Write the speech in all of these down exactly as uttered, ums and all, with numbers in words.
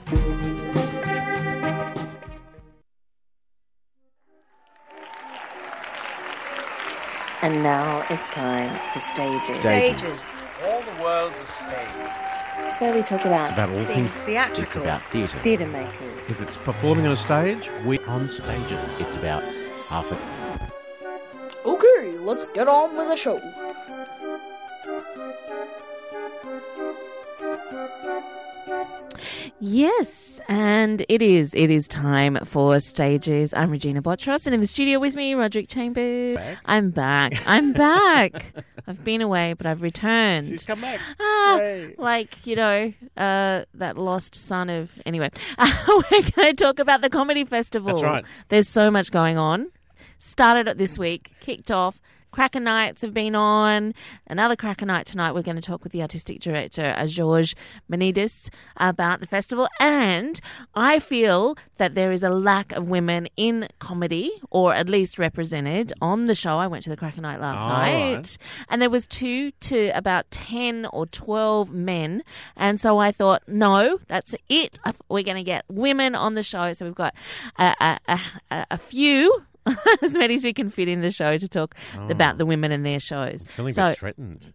And now it's time for Stages. Stages. All the world's a stage. It's where we talk about, It's about all things things theatrical. It's about theatre. Theatre makers. If it's performing on a stage, we're on stages. It's about half a... Okay, let's get on with the show. Yes, and it is. It is time for Stages. I'm Regina Botros, and in the studio with me, Roderick Chambers. Back? I'm back. I'm back. I've been away, but I've returned. She's come back. Ah, Yay. like, you know, uh, that lost son of... Anyway, uh, we're going to talk about the Comedy Festival. That's right. There's so much going on. Started it this week, kicked off. Cracker Nights have been on. Another Cracker Night tonight. We're going to talk with the artistic director, uh, George Menidis, about the festival. And I feel that there is a lack of women in comedy, or at least represented on the show. I went to the Cracker Night last Oh, night. right. And there was two to about ten or twelve men. And so I thought, no, that's it. We're going to get women on the show. So we've got a, a, a, a, a few... as many as we can fit in the show to talk Oh. about the women and their shows. Feeling a So- bit threatened.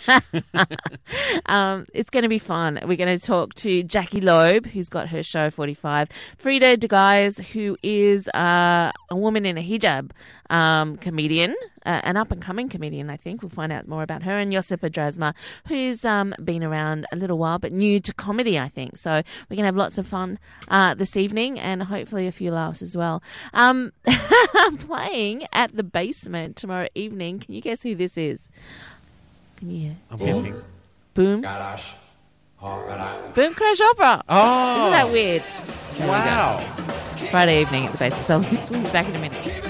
um, it's going to be fun. We're going to talk to Jackie Loeb, who's got her show forty-five, Frida De Guys, who is uh, a woman in a hijab um, comedian, uh, an up-and-coming comedian, I think. We'll find out more about her, and Josipa Drasma, who's um, been around a little while, but new to comedy, I think. So we're going to have lots of fun uh, this evening, and hopefully a few laughs as well. Um, I'm playing at the Basement tomorrow evening. Can you guess who this is? Can you hear? I'm guessing. Boom. Boom Crash Opera. Oh. Isn't that weird? There we Wow. go. Friday evening at the Basement. So we'll be back in a minute.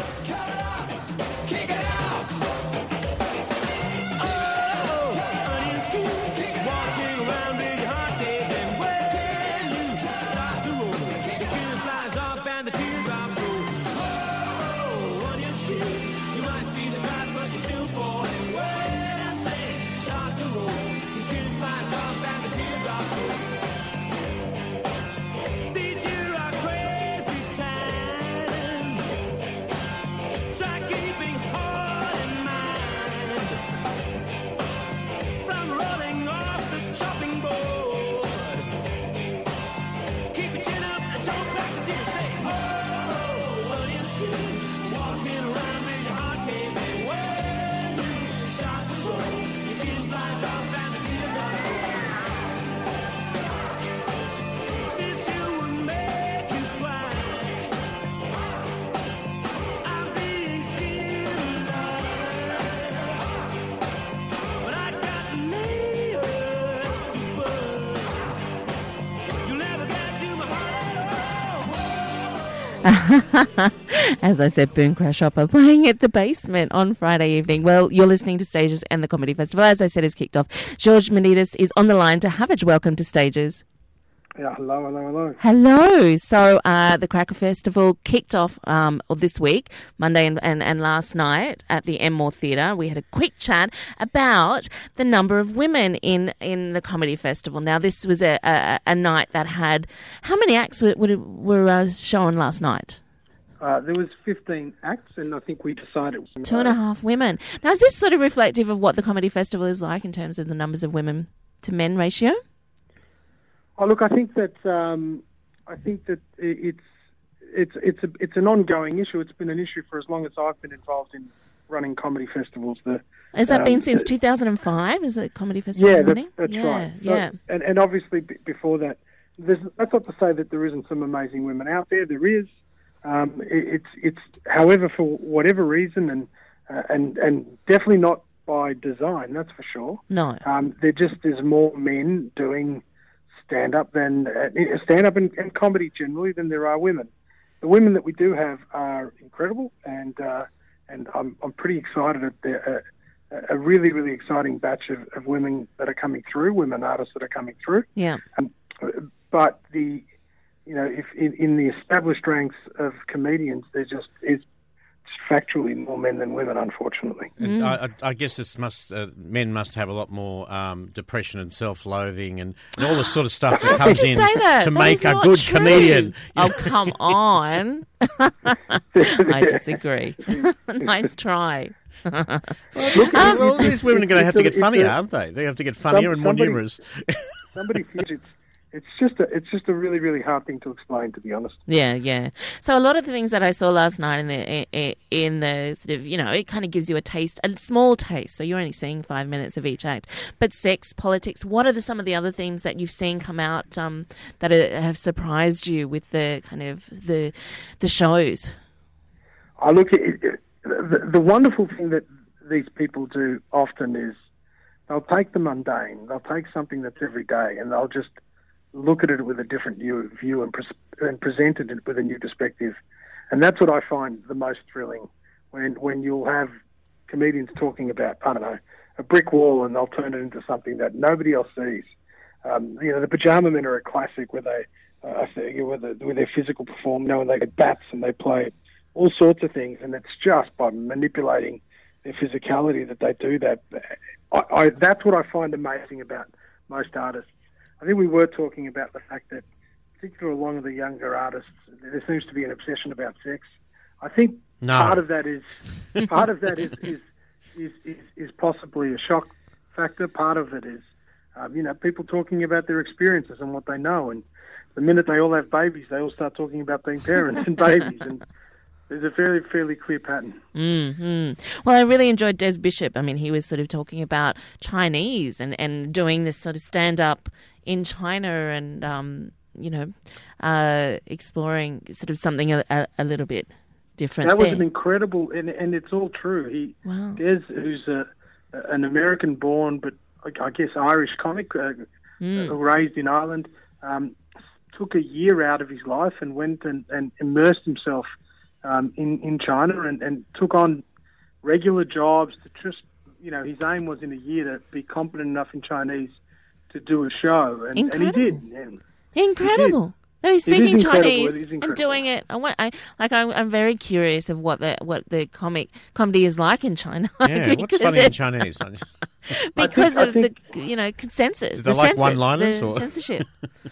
As I said, Boom Crash Opera playing at the Basement on Friday evening. Well, you're listening to Stages, and the Comedy Festival, as I said, is kicked off. George Menidis is on the line to have it. Welcome to Stages. Yeah, hello, hello, hello. Hello. So uh, the Cracker Festival kicked off um, this week, Monday and, and, and last night at the Enmore Theatre. We had a quick chat about the number of women in, in the Comedy Festival. Now, this was a, a, a night that had... How many acts were, were, were uh, shown last night? Uh, there was fifteen acts, and I think we decided... Two and a half women. Now, is this sort of reflective of what the Comedy Festival is like in terms of the numbers of women to men ratio? Oh, look, I think that um, I think that it's it's it's a, it's an ongoing issue. It's been an issue for as long as I've been involved in running comedy festivals. The, Has that um, been since the- two thousand five? Is the Comedy Festival Yeah, that's, running? that's yeah, right. So- Yeah. and, and obviously b- before that, there's, that's not to say that there isn't some amazing women out there. There is. Um, it, it's it's however, for whatever reason, and uh, and and definitely not by design. That's for sure. No. Um, there just is more men doing stand-up than uh, stand-up and, and comedy generally than there are women. The women that we do have are incredible, and uh, and I'm I'm pretty excited at the, uh, a really really exciting batch of, of women that are coming through, women artists that are coming through. Yeah. Um, but the you know if in, in the established ranks of comedians, there just is factually more men than women, unfortunately. And I, I I guess this must uh, men must have a lot more um, depression and self-loathing and, and all the sort of stuff that How comes could you in say that? to That make is a not good true. comedian. Oh, come on. I disagree. Nice try. Look, well, these women are going to have to get It's a- funnier, it's a- aren't they? They have to get funnier Some- and more somebody- numerous. Somebody feels it's it's just a it's just a really really hard thing to explain, to be honest. Yeah, yeah. So a lot of the things that I saw last night in the in the sort of, you know, it kind of gives you a taste, a small taste. So you're only seeing five minutes of each act. But sex, politics. What are the, some of the other themes that you've seen come out um, that are, have surprised you with the kind of the the shows? I look at it, it, the, the wonderful thing that these people do often is they'll take the mundane, they'll take something that's every day, and they'll just look at it with a different view, view and, pres- and present it with a new perspective. And that's what I find the most thrilling, when when you'll have comedians talking about, I don't know, a brick wall, and they'll turn it into something that nobody else sees. Um, you know, the Pajama Men are a classic where they, uh, with, the, with their physical performance, you know, and they get bats and they play all sorts of things, and it's just by manipulating their physicality that they do that. I, I, that's what I find amazing about most artists. I think we were talking about the fact that, particularly along the younger artists, there seems to be an obsession about sex. I think No. part of that is part of that is is, is, is is possibly a shock factor. Part of it is, um, you know, people talking about their experiences and what they know. And the minute they all have babies, they all start talking about being parents and babies. And there's a very fairly clear pattern. Mm-hmm. Well, I really enjoyed Des Bishop. I mean, he was sort of talking about Chinese and, and doing this sort of stand-up in China and, um, you know, uh, exploring sort of something a, a, a little bit different That was there. an incredible, and, and it's all true. He, Wow. Des, who's a, an American-born but I, I guess Irish comic, uh, Mm. uh, raised in Ireland, um, took a year out of his life and went and, and immersed himself um, in, in China and, and took on regular jobs to just, you know, his aim was in a year to be competent enough in Chinese to do a show. And, and he Incredible. did. And Incredible. No, he's It is speaking incredible. Chinese It is and incredible. doing it. I want, I like. I'm, I'm very curious of what the what the comic comedy is like in China. Yeah, what's because funny in it- Chinese? because I of think- the you know consensus. Do they the like censor- one-liners the or- censorship?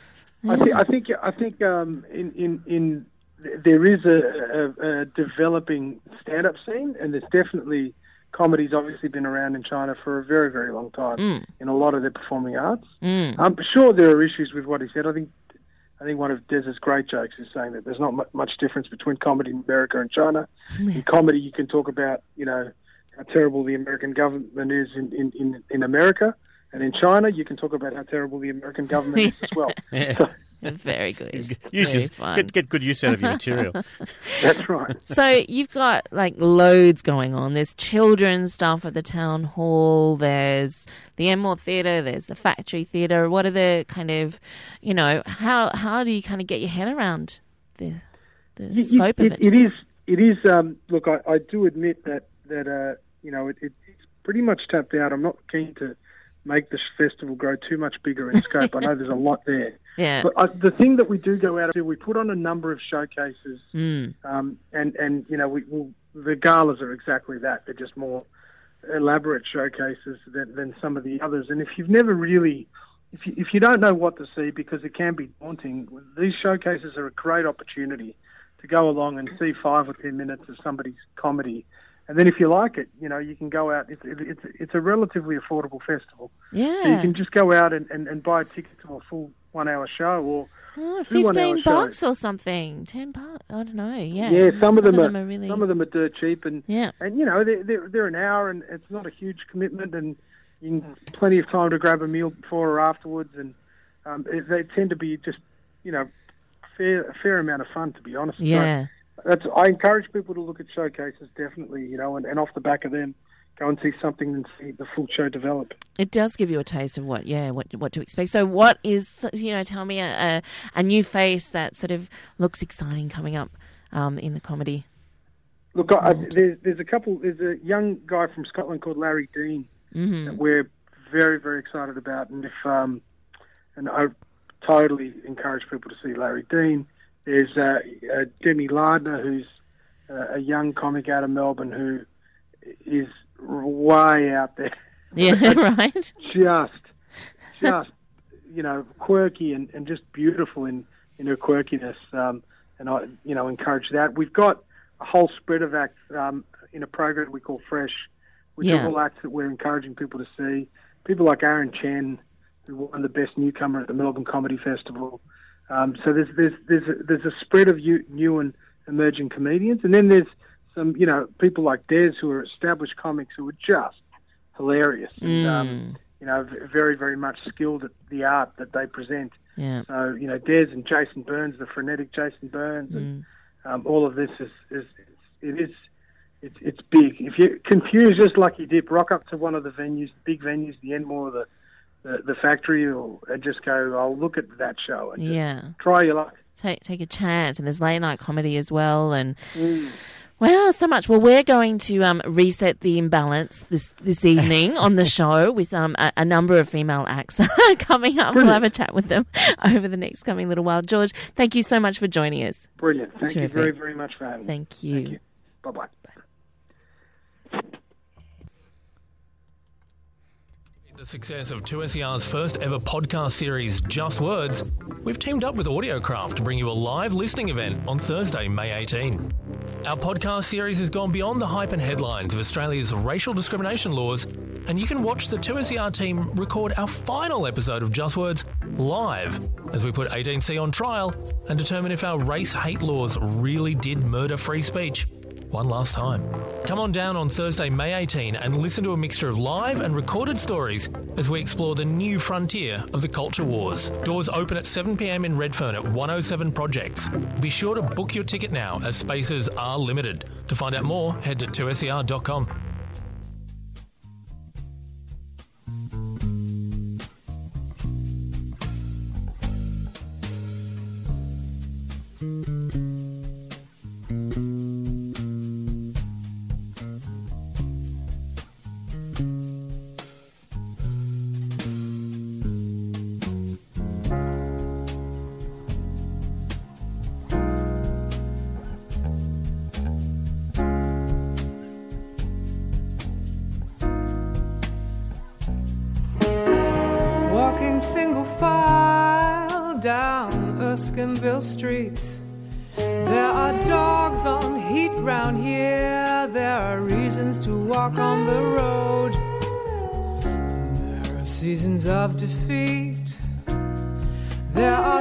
I think I think I think um, in in in there is a, a, a developing stand-up scene, and there's definitely comedy's obviously been around in China for a very very long time Mm. in a lot of their performing arts. Mm. I'm sure there are issues with what he said. I think I think one of Des's great jokes is saying that there's not mu- much difference between comedy in America and China. In comedy, you can talk about you know how terrible the American government is in in, in, in America. And in China, you can talk about how terrible the American government is as well. Yeah. So, Very good. Use Very your- fun. get, get good use out of your material. that's right. So you've got like loads going on. There's children's stuff at the town hall. There's the Enmore Theatre. There's the Factory Theatre. What are the kind of, you know, how how do you kind of get your head around the the You- you- scope of it? It is. It is. Um, look, I, I do admit that that uh, you know it, it, it's pretty much tapped out. I'm not keen to make this festival grow too much bigger in scope. I know there's a lot there. Yeah. But uh, the thing that we do go out to, we put on a number of showcases, Mm. um, and and you know we we'll, the galas are exactly that. They're just more elaborate showcases than, than some of the others. And if you've never really, if you, if you don't know what to see, because it can be daunting, these showcases are a great opportunity to go along and see five or ten minutes of somebody's comedy. And then if you like it, you know, you can go out. It's it's it's a relatively affordable festival. Yeah. So you can just go out and, and, and buy a ticket to a full one-hour show, or Oh, two one-hour fifteen shows. bucks or something. Ten bucks. I don't know. Yeah. Yeah, some of them are, are really. some of them are dirt cheap, and Yeah. and you know they're, they're they're an hour, and it's not a huge commitment, and you can plenty of time to grab a meal before or afterwards, and um, it, they tend to be just you know fair a fair amount of fun, to be honest. So Yeah. that's I encourage people to look at showcases definitely, you know, and, and off the back of them, go and see something and see the full show develop. It does give you a taste of what, yeah, what what to expect. So, what is, you know, tell me a a, a new face that sort of looks exciting coming up um, in the comedy. Look, I, there's there's a couple. There's a young guy from Scotland called Larry Dean Mm-hmm. that we're very very excited about, and if um, and I totally encourage people to see Larry Dean. There's uh, uh, Demi Lardner, who's uh, a young comic out of Melbourne who is way out there. Yeah, right. Just, just, you know, quirky and, and just beautiful in, in her quirkiness. Um, and I, you know, encourage that. We've got a whole spread of acts um, in a program we call Fresh, which Yeah. are all acts that we're encouraging people to see. People like Aaron Chen, who won the Best Newcomer at the Melbourne Comedy Festival. Um, so there's there's there's a, there's a spread of you, new and emerging comedians, and then there's some, you know, people like Des who are established comics who are just hilarious and um, you know, v- very very much skilled at the art that they present. Yeah. So you know, Des and Jason Burns, the frenetic Jason Burns, and um, all of this is is it is it's it's big. If you're confused, just like you dip, rock up to one of the venues, big venues, the Enmore, or the the, the Factory, or and just go, I'll look at that show and just Yeah. try your luck. Take take a chance, and there's late night comedy as well, and Mm. wow, so much. Well, we're going to um, reset the imbalance this this evening on the show with um, a, a number of female acts coming up. We'll have a chat with them over the next coming little while. George, thank you so much for joining us. Brilliant. Thank Terrific. you very very much for having me. Thank you. Thank you. Bye bye. The success of two S E R's first ever podcast series, Just Words, we've teamed up with Audiocraft to bring you a live listening event on Thursday, May eighteenth. Our podcast series has gone beyond the hype and headlines of Australia's racial discrimination laws, and you can watch the two S E R team record our final episode of Just Words live as we put eighteen C on trial and determine if our race hate laws really did murder free speech one last time. Come on down on Thursday, May eighteenth and listen to a mixture of live and recorded stories as we explore the new frontier of the culture wars. Doors open at seven p.m. in Redfern at one oh seven Projects. Be sure to book your ticket now as spaces are limited. To find out more, head to two S E R dot com. Walking single file down Erskineville streets. There are dogs on heat round here. There are reasons to walk on the road. There are seasons of defeat. There are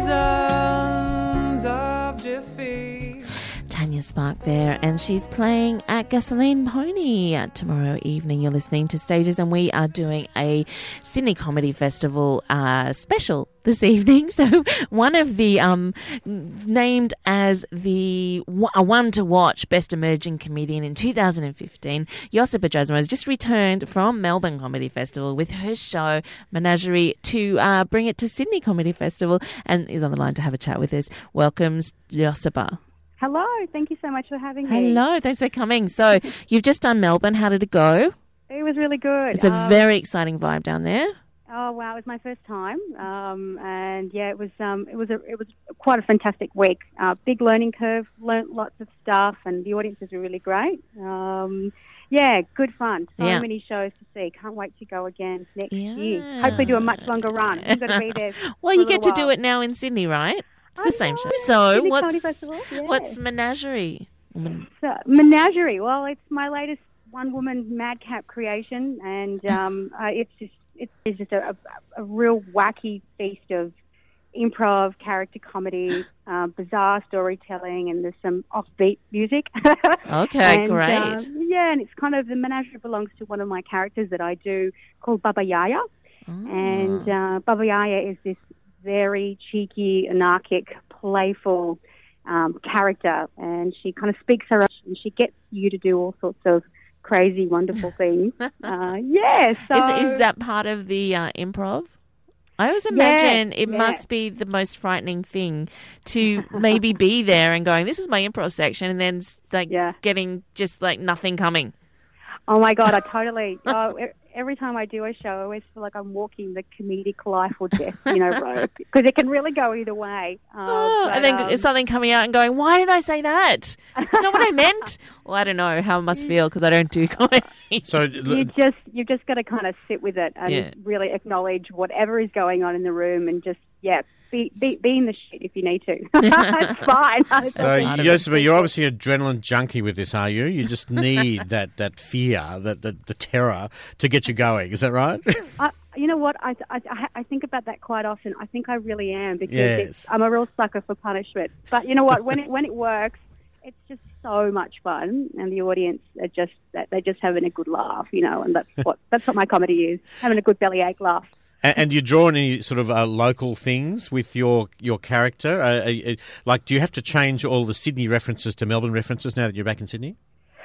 seasons of defeat. Tanya Spark there, and she's playing at Gasoline Pony tomorrow evening. You're listening to Stages, and we are doing a Sydney Comedy Festival uh, special this evening. So one of the um, named as the a one to watch best emerging comedian in two thousand fifteen, Josipa Drasma has just returned from Melbourne Comedy Festival with her show Menagerie to uh, bring it to Sydney Comedy Festival, and is on the line to have a chat with us. Welcomes Josipa. Hello, thank you so much for having me. Hello, thanks for coming. So you've just done Melbourne. How did it go? It was really good. It's a um, very exciting vibe down there. Oh wow, it was my first time, um, and yeah, it was um, it was a, it was quite a fantastic week. Uh, big learning curve, learnt lots of stuff, and the audiences were really great. Um, yeah, good fun. So Yeah. many shows to see. Can't wait to go again next Yeah. year. Hopefully, do a much longer run. You've got to be there. Well, for you a get to little do while. it now in Sydney, right? It's I the same know, show. So Sydney what's Comedy Festival, yeah. what's Menagerie? Men- So, Menagerie. Well, it's my latest one-woman madcap creation, and um, uh, it's just it's, it's just a, a, a real wacky feast of improv, character comedy, uh, bizarre storytelling, and there's some offbeat music. Okay, and, great. um, yeah, and it's kind of the Menagerie belongs to one of my characters that I do called Baba Yaya, and uh, Baba Yaya is this very cheeky, anarchic, playful um, character, and she kind of speaks her own, and she gets you to do all sorts of crazy, wonderful things. uh, yeah, so Is, is that part of the uh, improv? I always Yeah, imagine it yeah. must be the most frightening thing to maybe be there and going, this is my improv section, and then like Yeah. getting just like nothing coming. Oh my God, I totally. oh, every time I do a show, I always feel like I'm walking the comedic life or death, you know, road, because it can really go either way. Uh, Oh, but, and then um, is something coming out and going, why did I say that? It's not what I meant. Well, I don't know how it must feel because I don't do comedy. So, you just you've just got to kind of sit with it and Yeah. really acknowledge whatever is going on in the room and just yeah be be, be in the shit if you need to. It's fine. It's so okay. Josipa, you're obviously an adrenaline junkie with this, are you? You just need that, that fear, that the, the terror to get you going. Is that right? I, you know what? I, I I think about that quite often. I think I really am because Yes. it's, I'm a real sucker for punishment. But you know what? When it when it works, it's just so much fun, and the audience are just they're just having a good laugh, you know. And that's what that's what my comedy is: having a good bellyache laugh. And, and you draw on any sort of uh, local things with your your character? Uh, uh, uh, like, do you have to change all the Sydney references to Melbourne references now that you're back in Sydney?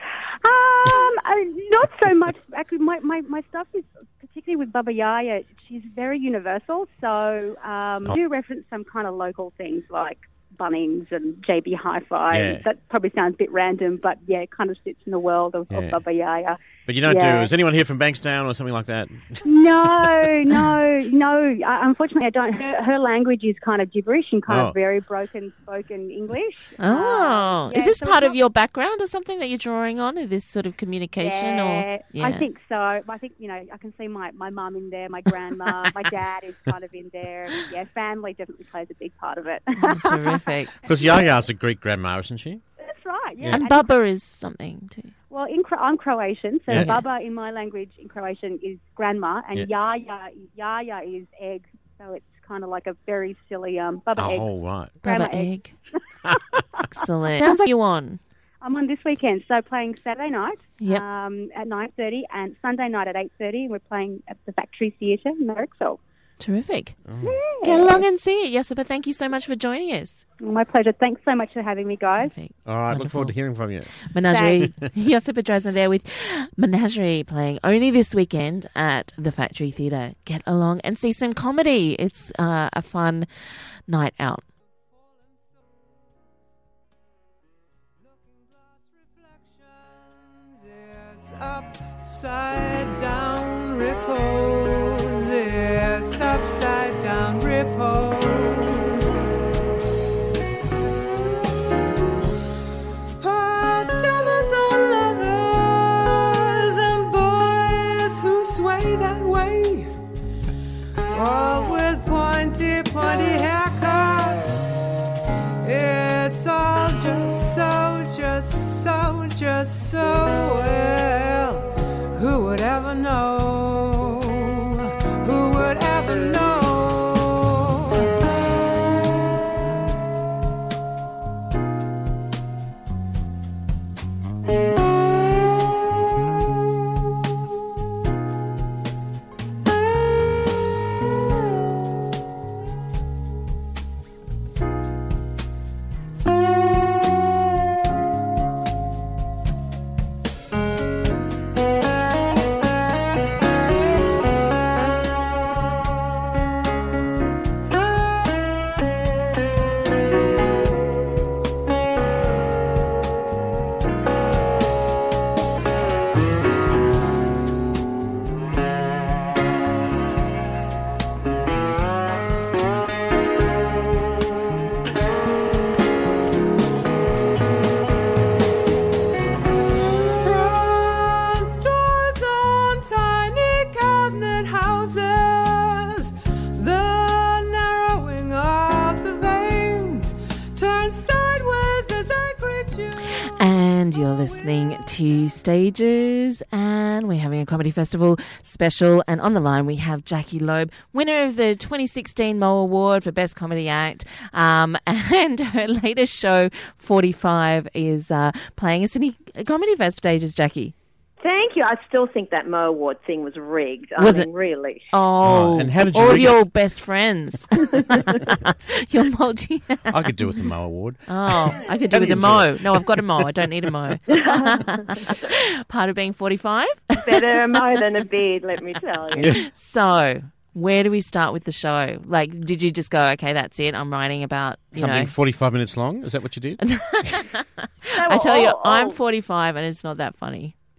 Um, uh, not so much. Actually, my, my, my stuff is, particularly with Baba Yaya, she's very universal. So um, Oh. I do reference some kind of local things like Bunnings and J B Hi-Fi. Yeah. That probably sounds a bit random, but yeah, it kind of sits in the world of, Yeah. of Baba Yaya. But you don't Yeah. do, is anyone here from Bankstown or something like that? No, no, no. Uh, unfortunately, I don't. Her, her language is kind of gibberish and kind Oh. of very broken spoken English. Oh, Um, is yeah, this so part it's of not- your background or something that you're drawing on? Or this sort of communication? Yeah, or yeah. I think so. I think, you know, I can see my, my mum in there, my grandma, my dad is kind of in there. Yeah, family definitely plays a big part of it. Terrific. Because Yaya's a Greek grandma, isn't she? That's right, yeah. Yeah. And Baba is something too. Well, in Cro- I'm Croatian, so Yeah. Baba in my language in Croatian is grandma, and Yeah. Yaya, Yaya is egg, so it's kind of like a very silly um, Baba egg. Oh, right. Grandma Baba egg. egg. Excellent. Sounds like you on. I'm on this weekend, so playing Saturday night Yep. um, at nine thirty and Sunday night at eight thirty, and we're playing at the Factory Theatre in Marrickville. Terrific. Yeah. Get along and see it. Josipa, thank you so much for joining us. My pleasure. Thanks so much for having me, guys. Perfect. All right, look Wonderful. forward to hearing from you. Menagerie. Josipa Drosner there with Menagerie playing only this weekend at the Factory Theatre. Get along and see some comedy. It's uh, a fun night out. It's upside down repose. It's upside down repose. Pajamas on lovers and boys who sway that way. All with pointy, pointy haircuts. It's all just so, just so, just so well. Who would ever know? Who would ever know? Front doors on tiny cabinet houses. The narrowing of the veins turns sideways as I greet you. And you're listening to Stages, and we're having a comedy festival special. And on the line, we have Jackie Loeb, winner of the twenty sixteen Mo Award for Best Comedy Act. Um, and her latest show, forty-five, is uh, playing a Sydney Comedy Fest Stages, Jackie. Thank you. I still think that Mo Award thing was rigged. I Was mean, it? really. Oh, Oh, and how did you all of rig your it? best friends. You're multi. I could do with the Mo Award. Oh, I could do How with do a you mo. No, I've got a mo. I don't need a mo. Part of being forty-five. Better a Mo than a beard, let me tell you. So, where do we start with the show? Like, did you just go, okay, that's it, I'm writing about, you Something know. forty-five minutes long? Is that what you did? I tell you, oh, I'm oh. forty-five and it's not that funny.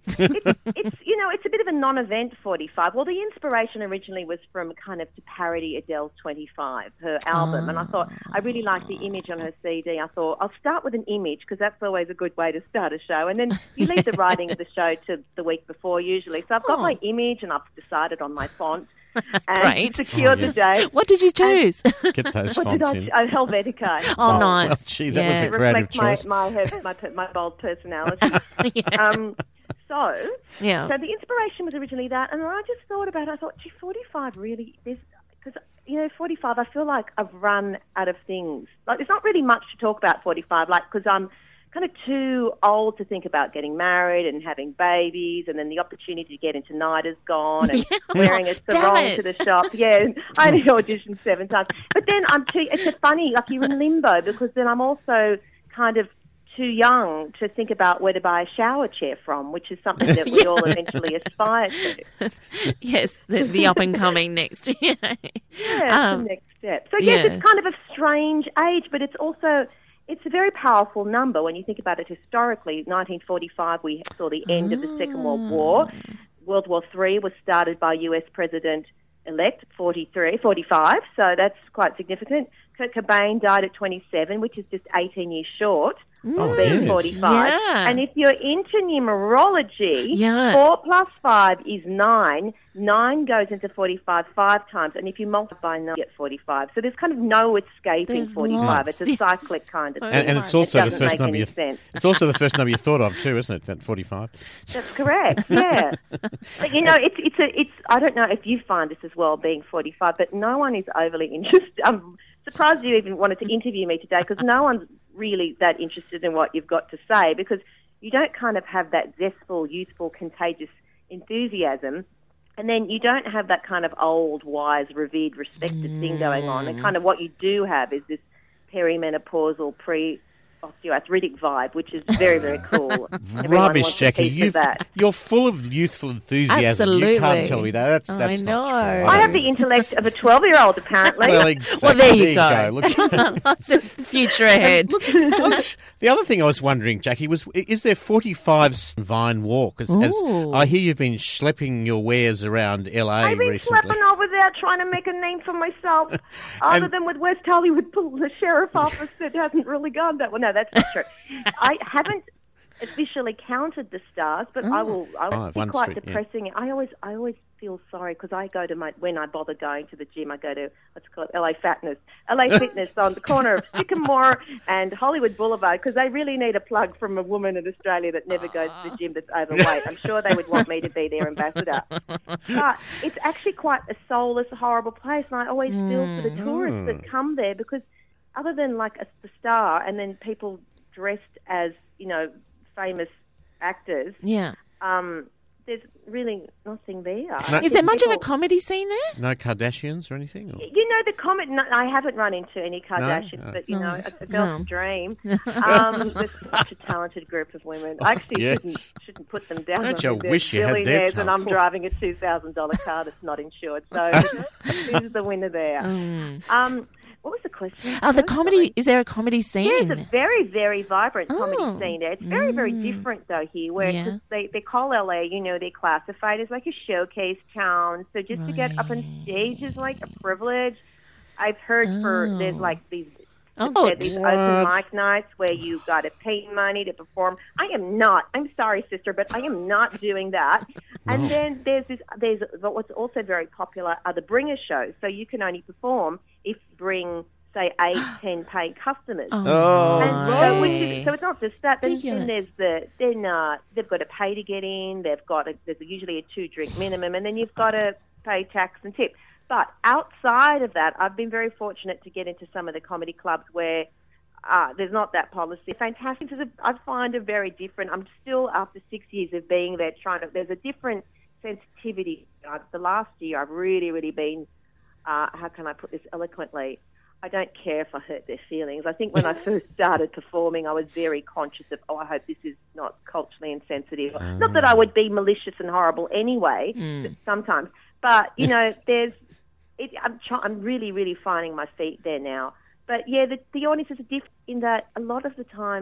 it's, it's, you know, it's a bit of a non-event forty-five. Well, the inspiration originally was from kind of to parody Adele's twenty-five, her album. And I thought, I really liked the image on her C D. I thought, I'll start with an image because that's always a good way to start a show. And then you leave the writing of the show to the week before usually. So I've got Oh. my image and I've decided on my font. And Great. secured Oh, yes. the date. What did you choose? Get those What did fonts I? in. Oh, Helvetica. Oh, Oh, nice. well, gee, that was yeah. a It creative reflects my choice. my, her, my my bold personality. yeah. Um, so, yeah. so the inspiration was originally that, and I just thought about it. I thought, gee, forty-five really is because you know, forty-five. I feel like I've run out of things. Like, there's not really much to talk about forty-five. Like, because I'm kind of too old to think about getting married and having babies, and then the opportunity to get into night is gone, and Yeah. wearing a Damn sarong it. to the shop. Yeah, I only auditioned seven times. But then I'm too. It's a funny, like you're in limbo because then I'm also kind of too young to think about where to buy a shower chair from, which is something that we all eventually aspire to. yes, the, the up and coming next. yeah. Yeah, it's Um, the next step. So yes, yeah. it's kind of a strange age, but it's also it's a very powerful number when you think about it historically. nineteen forty-five, we saw the end of the Second World War. World War Three was started by U S President-elect forty-three, forty-five, so that's quite significant. Kurt Cobain died at twenty-seven, which is just eighteen years short Oh, of being yes. forty-five. Yeah. And if you're into numerology, Yes. four plus five is nine. Nine goes into forty-five five times, and if you multiply by nine, you get forty-five. So there's kind of no escaping There's forty-five. lots. It's a cyclic kind of And- thing. And, and it's It also the doesn't first make number. any You, sense. it's also the first number you thought of too, isn't it? That forty-five. That's correct. Yeah, but you know, it's it's a it's. I don't know if you find this as well, being forty-five, but no one is overly interested. I'm surprised you even wanted to interview me today because no one's really that interested in what you've got to say because you don't kind of have that zestful, youthful, contagious enthusiasm. And then you don't have that kind of old, wise, revered, respected thing going on. And kind of what you do have is this perimenopausal, pre-osteoarthritic vibe, which is very, very cool. Everyone Rubbish, wants a Jackie. piece of You've, that. you're full of youthful enthusiasm. Absolutely. You can't tell me that. That's, I that's know. not true. I have the intellect of a twelve-year-old, apparently. Well, exactly. Well, there you go. Look, Lots of future ahead. What's- the other thing I was wondering, Jackie, was is there forty-five Vine Walk? As, as Ooh. I hear you've been schlepping your wares around L A I've been recently. schlepping over there trying to make a name for myself, other And- than with West Hollywood, the sheriff office that hasn't really gone that well. No, that's not true. I haven't officially counted the stars, but I will. I will Oh, it's one quite street, yeah. depressing. I always, I always feel sorry because I go to my when I bother going to the gym, I go to what's it called L A Fatness, L A Fitness on the corner of Sycamore and Hollywood Boulevard because they really need a plug from a woman in Australia that never goes to the gym that's overweight. I'm sure they would want me to be their ambassador. But it's actually quite a soulless, horrible place, and I always feel for the tourists that come there because other than like a, the star and then people dressed as, you know, famous actors, Yeah. um, there's really nothing there. No- Is there much of a People- comedy scene there? No Kardashians or anything? Or? You know, the comment, no, I haven't run into any Kardashians, No? but, you No. know, a, a girl's No. dream. Um, there's such a talented group of women. I actually Yes. shouldn't, shouldn't put them down. Don't I you think they're wish you had their billionaires and I'm talent? driving a two thousand dollars car that's not insured. So who's the winner there? Mm. Um, what was the question? Oh, the So comedy. sorry. Is there a comedy scene? There's a very, very vibrant comedy Oh. scene there. It's very, very Mm. different though here, where Yeah. 'cause they they call L A, you know, they're classified as like a showcase town. So just to get up on stage is like a privilege. I've heard for there's Oh. like these. Oh, there's these open what? mic nights where you got to pay money to perform. I am not. I'm sorry, sister, but I am not doing that. And then there's this. There's what's also very popular are the bringer shows. So you can only perform if you bring, say, eight, ten paying customers. Oh, Oh, And my. so, which is, so it's not just that. Then, then Ridiculous. there's the then uh, they've got to pay to get in. They've got a, there's usually a two drink minimum, and then you've got to pay tax and tip. But outside of that, I've been very fortunate to get into some of the comedy clubs where uh, there's not that policy. Fantastic. It's a, I find it very different. I'm still after six years of being there trying to. There's a different sensitivity. Uh, the last year, I've really, really been. Uh, how can I put this eloquently? I don't care if I hurt their feelings. I think when I first started performing, I was very conscious of, oh, I hope this is not culturally insensitive. Mm. Not that I would be malicious and horrible anyway, Mm. sometimes. But, you know, there's, it, I'm, try, I'm really, really finding my feet there now. But, yeah, the, the audiences are different in that a lot of the times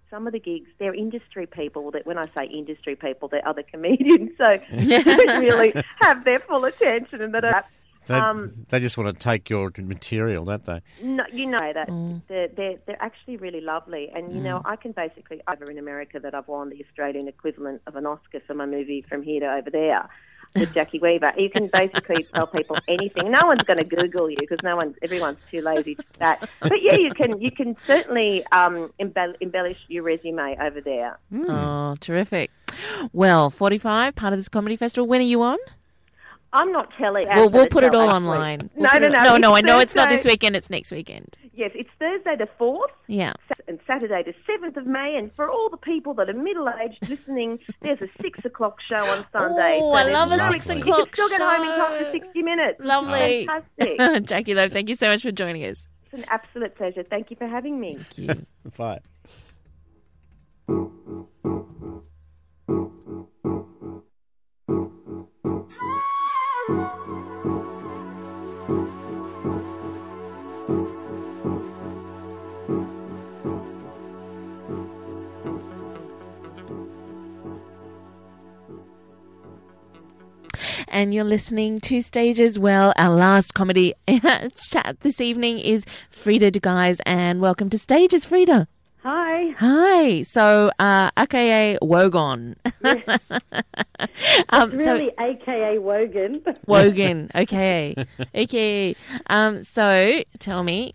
some of the gigs, they're industry people. That when I say industry people, they're other comedians, so they don't really have their full attention. And that, They, um, they just want to take your material, don't they? no, you know that Mm. they're, they're they're actually really lovely. And you know, I can basically over in America that I've won the Australian equivalent of an Oscar for my movie From Here to Over There with Jackie Weaver. You can basically tell people anything. No one's going to Google you because no one's everyone's too lazy to that. But yeah, you can you can certainly um, embell- embellish your resume over there. Oh, terrific. Well, forty-five, part of this comedy festival. When are you on? I'm not telling. Well, we'll to put it tell, all actually. online. No, We'll no, put no. it- No, no, I know it's not Thursday- this weekend. It's next weekend. Yes, it's Thursday the fourth. Yeah. And Saturday the seventh of May, and for all the people that are middle-aged listening, there's a six o'clock show on Sunday. Oh, I there's love a no- six You o'clock can still get home in time show. for sixty minutes. Lovely. Fantastic. Jackie Loeb, thank you so much for joining us. It's an absolute pleasure. Thank you for having me. Thank you. Bye. And you're listening to Stages Well. Our last comedy chat this evening is Frida de Guys, and welcome to Stages, Frida. Hi. Hi. So, uh, A K A Wogan. um, Really, A K A Wogan. So, Wogan, A K A. A K A. Um, so, tell me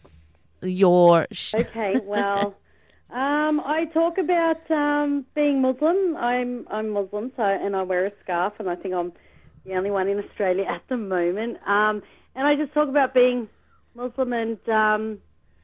your... Sh- Okay, well, um, I talk about um, being Muslim. I'm I'm Muslim, so and I wear a scarf, and I think I'm the only one in Australia at the moment. Um, and I just talk about being Muslim and, um,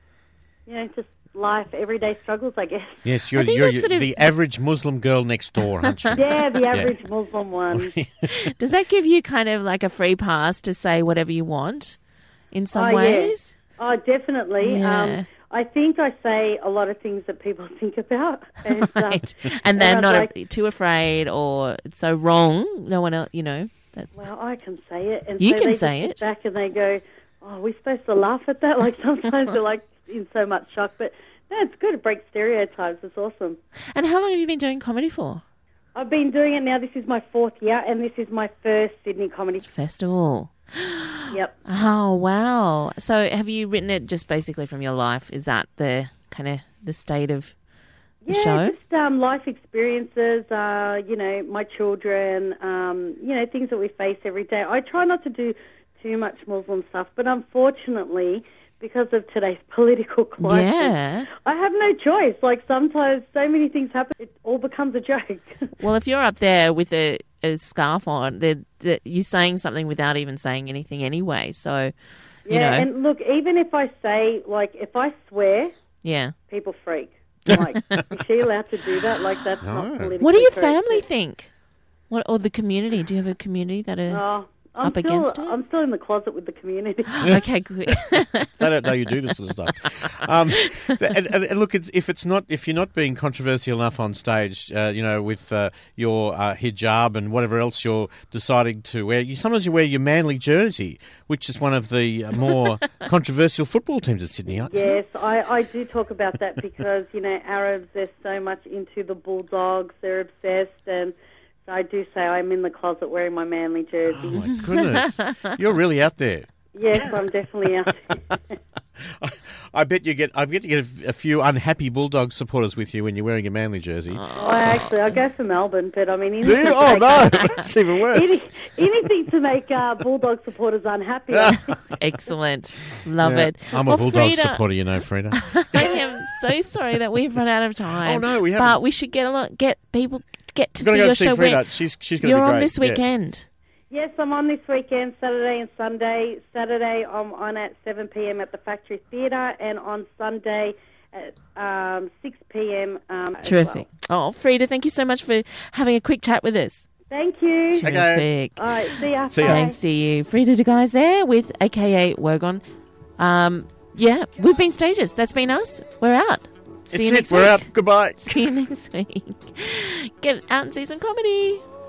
you know, just life, everyday struggles, I guess. Yes, you're, I think you're, that's you're sort of- the average Muslim girl next door, aren't you? Yeah, the average Muslim one. Does that give you kind of like a free pass to say whatever you want in some Oh, yeah. ways? Oh, definitely. Yeah. Um, I think I say a lot of things that people think about. And, Right. uh, And they're I'm not like, a- too afraid or it's so wrong. No one else, you know. That, well, I can say it. And You so can they just say sit it. back and they go, oh, we're supposed to laugh at that? Like sometimes they're like in so much shock. But no, it's good. It breaks stereotypes. It's awesome. And how long have you been doing comedy for? I've been doing it now. This is my fourth year, and this is my first Sydney Comedy Festival. Yep. Oh, wow. So have you written it just basically from your life? Is that the kind of the state of the yeah, show? just um, life experiences, uh, you know, my children, um, you know, things that we face every day. I try not to do too much Muslim stuff, but unfortunately, because of today's political climate, Yeah. I have no choice. Like sometimes so many things happen, it all becomes a joke. Well, if you're up there with a, a scarf on, they're, they're, you're saying something without even saying anything anyway. So, you yeah, know. and look, even if I say, like, if I swear, yeah. people freak. Like, is she allowed to do that? Like, that's No. not politically What do your correct. family think? What or the community? Do you have a community that are Oh, I'm up still, against it? I'm still in the closet with the community. Okay, good. They don't know you do this sort of stuff. Um, and, and, and look, it's, if it's not, if you're not being controversial enough on stage, uh, you know, with uh, your uh, hijab and whatever else you're deciding to wear, you sometimes you wear your Manly jersey, which is one of the uh, more controversial football teams in Sydney. Isn't it? Yes, I, I do talk about that because, you know, Arabs, they're so much into the Bulldogs, they're obsessed, and so I do say I'm in the closet wearing my Manly jersey. Oh my goodness, you're really out there. Yes, I'm definitely out there. I, I bet you get. I bet you get a, a few unhappy Bulldog supporters with you when you're wearing a Manly jersey. I actually, I go for Melbourne, but I mean... Do anything you? to Oh make- no, that's even worse. Any, anything to make uh, Bulldog supporters unhappy. Excellent. Love Yeah, it. I'm a Well, Bulldog Frida, supporter, you know, Frida. I am so sorry that we've run out of time. Oh, no, we haven't. But we should get a lot, get people get to We're gonna see go your see show. Frida. When- She's she's going to You're be great. on this Yeah. weekend. Yes, I'm on this weekend, Saturday and Sunday. Saturday, I'm on at seven p.m. at the Factory Theatre, and on Sunday at um, six p.m. Um, as Terrific. well. Oh, Frida, thank you so much for having a quick chat with us. Thank you. Terrific. All right, see ya. See ya. Bye. Thanks to you. Frida de Guys there with A K A Wogon. Um, yeah, we've been Stages. That's been us. We're out. See It's you it. next We're week. out. Goodbye. See you next week. Get out and see some comedy.